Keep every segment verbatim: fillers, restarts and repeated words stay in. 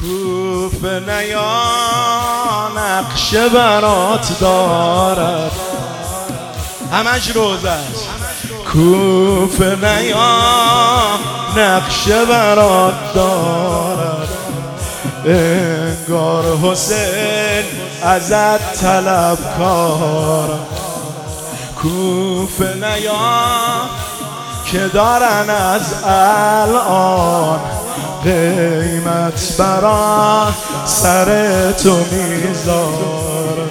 کوفه نیا نقشه برات دارد، همش روزه است. کوفه نیا نقشه برات دارد، انگار حسین ازت طلبکارم. کوفه نیا که دارن از الان قیمت برا سر تو میذارم.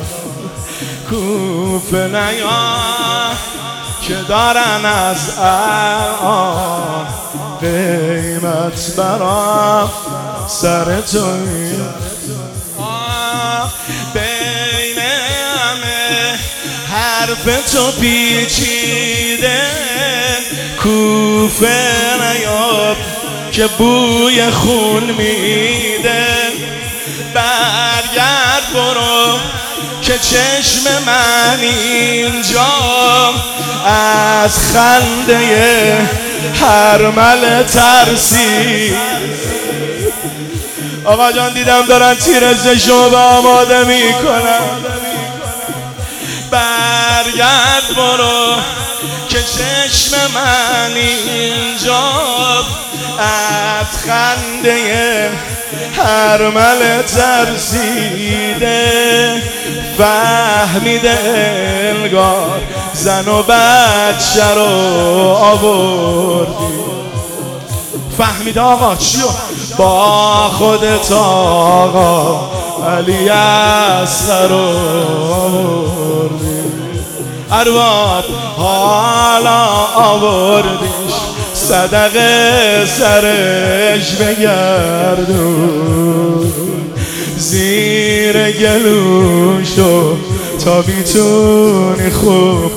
کوفه نیا که دارن از الان قیمت برا سر تو میذارم. بین همه حرف تو پیچیده، کوفه نیاب که بوی خون میده. برگرد برو که چشم من اینجا از خنده هرمل ترسی. آقا جان دیدم دارن تیر شما به آماده میکنن. برگرد برو که چشم من اینجا از خنده هرمل ترسیده. فهمیده انگار زن و بچه رو آوردی. فهمیده آقا چیو با خودت آقا علی اصغر رو آوردی. ارباب حالا آوردیش صدقه سرش بگردون، زیر گلوشو تا بیتونی خوب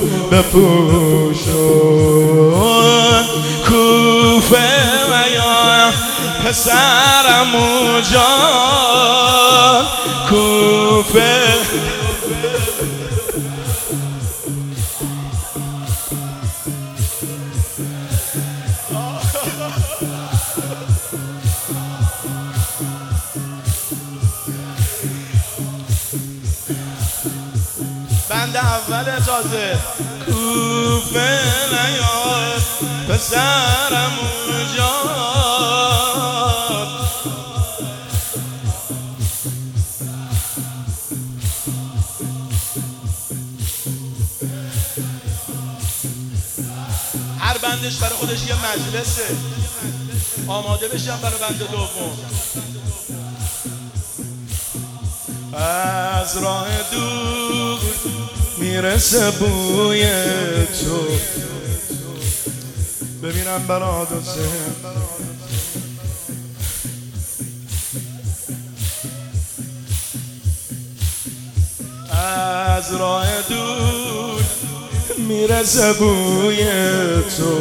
بپوشون. کوفه ویا پسرمو جان، کوفه بند اول تازه. کوفه نیاد پسرم جان، هر بندش برای خودش یه مجلسه. آماده بشم برای بند دوم. از راه دور میرسه بوی تو، ببینم برات حسین. از راه دور میرسه بوی تو،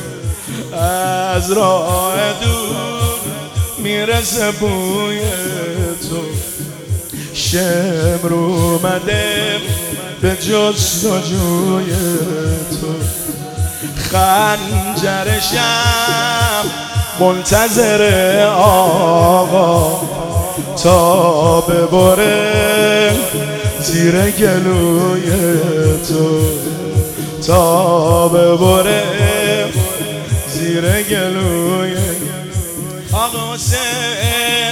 از راه دور میرسه بوی تو. شمر اومده به جستجوی تو، خنجرشم منتظر آقا تا ببره زیر گلوی تو، تا ببره زیر گلوی آقا حسین.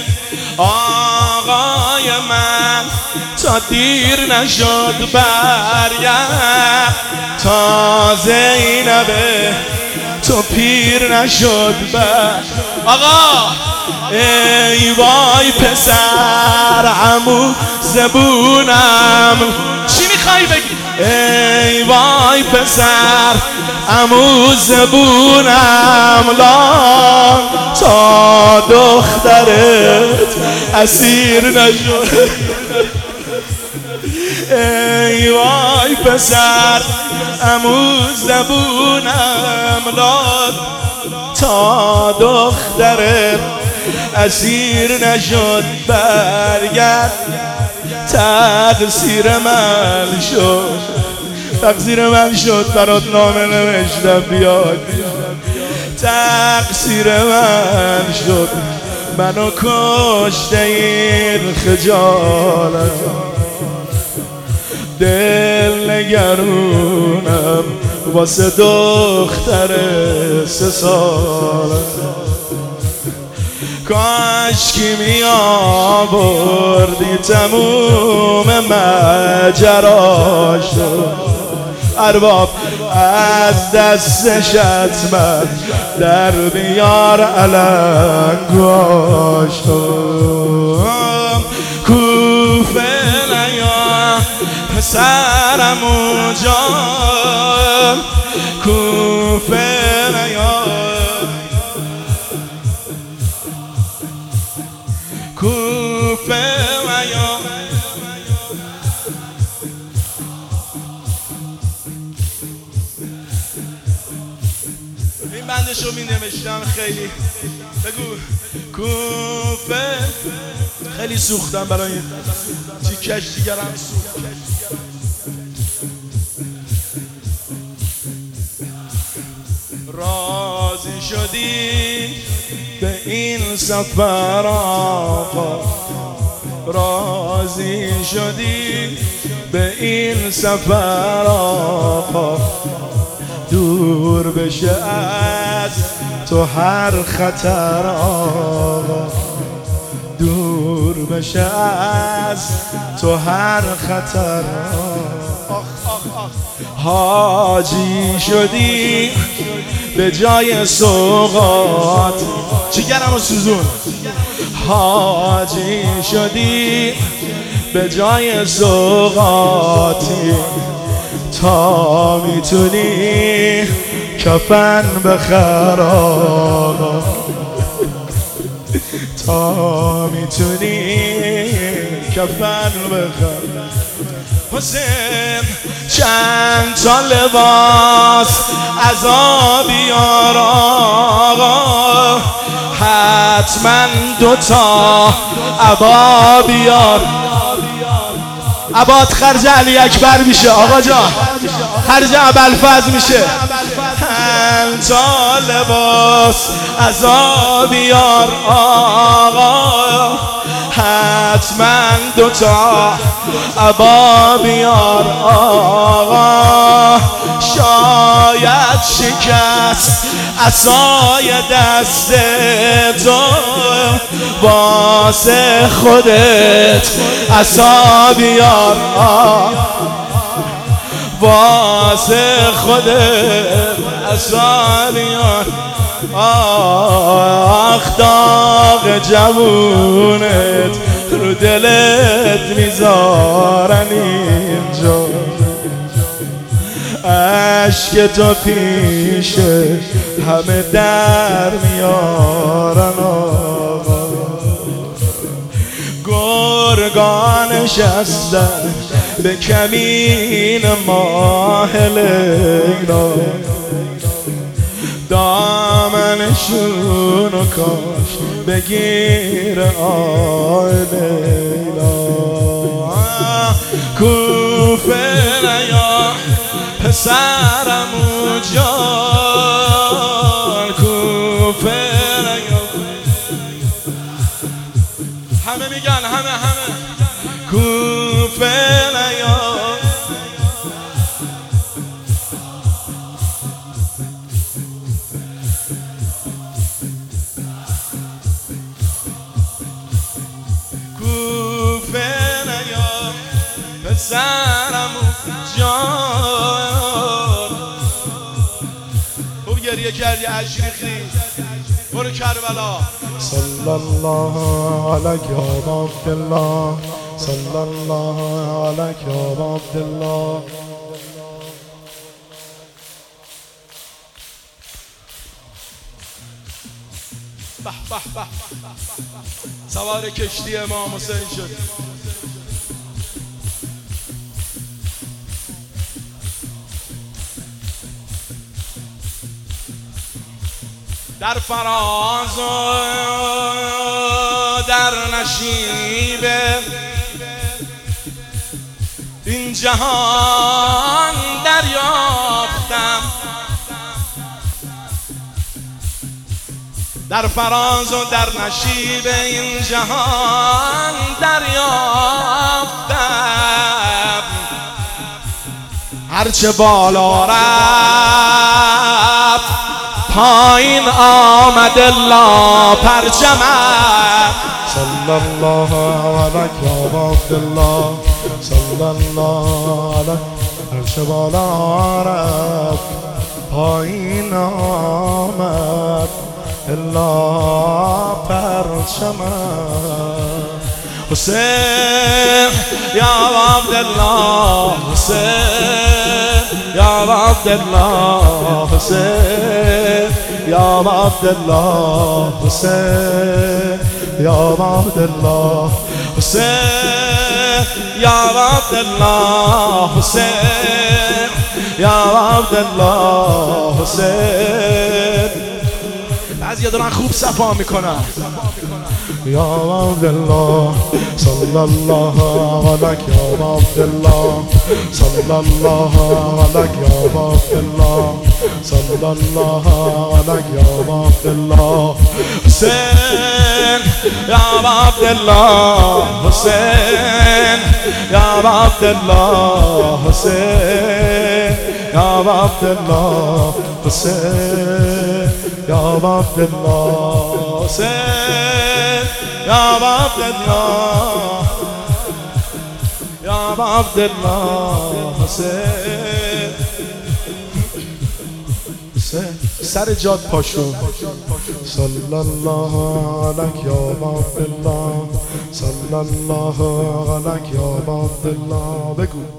آقای من تا دیر نشد برگرد، تا زینبه تو پیر نشد برگرد. آقا ای وای پسر عمو زبونم، چی میخوای بگی؟ ای وای پسر عمو زبونم لام، تا دخترت اسیر نشد. ای وای پسر عمو زبونم لام، تا دخترت اسیر نشد برگرد. تقصیر من شد، تقصیر من شد برات نامه نوشتم بیاد. تقصیر من شد منو کشته این خجالت، دل نگرونم واسه دختر سه سالت. کاش کی می آوردی تموم ماجراشو، ارباب از دستش حتما در بیار علنگاشو. کوفه نیا پسرمو جان، کوفه نیا، کوفه نیا. این بندشو می نوشتم خیلی، بگو کوفه. خیلی سوختم برای این تیکش، دیگرم سوختم. راضی شدی به این سفر آقا، راضی شدی به این سفر آقا، دور بشه از تو هر خطر آقا، دور بشه از تو هر خطر آقا. حاجی شدی به جای سوغات، جگرم و سوزون. حاجی شدی به جای سوغاتی، تا میتونی کفن بخر آقا، تا میتونی کفن بخر. حسین چند تا لباس عذاب بیار آقا، حتما دوتا عبا بیار. عباد خرج علی اکبر میشه آقا جان، خرج ابوالفضل میشه. چند تا لباس عذاب بیار آقا، حتما دوتا عبا بیار آقا. شاید شکست عصای دست تو، واسه خودت عصا بیار آقا، واسه خودت عصا بیار. آخ داغ جوونت رو دلت میذارن اینجا، عشق تو پیش همه در میارن آقا. گرگان نشستن به کمین ماه لیلا، دامنشونو کاش بگیر آی لیلا. کوفه نیا پسرمو جان، کوفه نیا. همه میگن، همه همه کوفه نیا. کوفه نیا پسرمو جان. خوب گریه کردی عشریخی، برو کربلا. صلی الله علیک یا عبدالله، صلی الله علیک یا عبدالله. به به به سوار کشتی امام حسین شد. در فراز و در نشیب این جهان دریافتم، در فراز و در نشیب این جهان دریافتم، هرچه بالا رفت پایین آمد الا پرچمم. صلی الله علیک یا عبدالله، صلی الله علیک. هرچه بالا رفت پایین آمد الا پرچمم. حسین یا عبدالله، حسین یا عبدالله، حسین یا عبدالله، حسین یا عبدالله، حسین یا عبدالله، حسین یا عبدالله، حسین. بعضیا دارن خوب صفا میکنن. یا عبدالله صلی الله علیک یا عبدالله، صلی الله علیک یا عبدالله، صلی الله علیک یا عبدالله. حسین یا عبدالله، حسین یا عبدالله، حسین یا عبدالله، حسین یا عبدالله، حسین یا عبدالله، یا عبدالله، حسین. سر جاد پاشو. صلی الله علیک یا عبدالله، صلی الله علیک یا عبدالله. بگو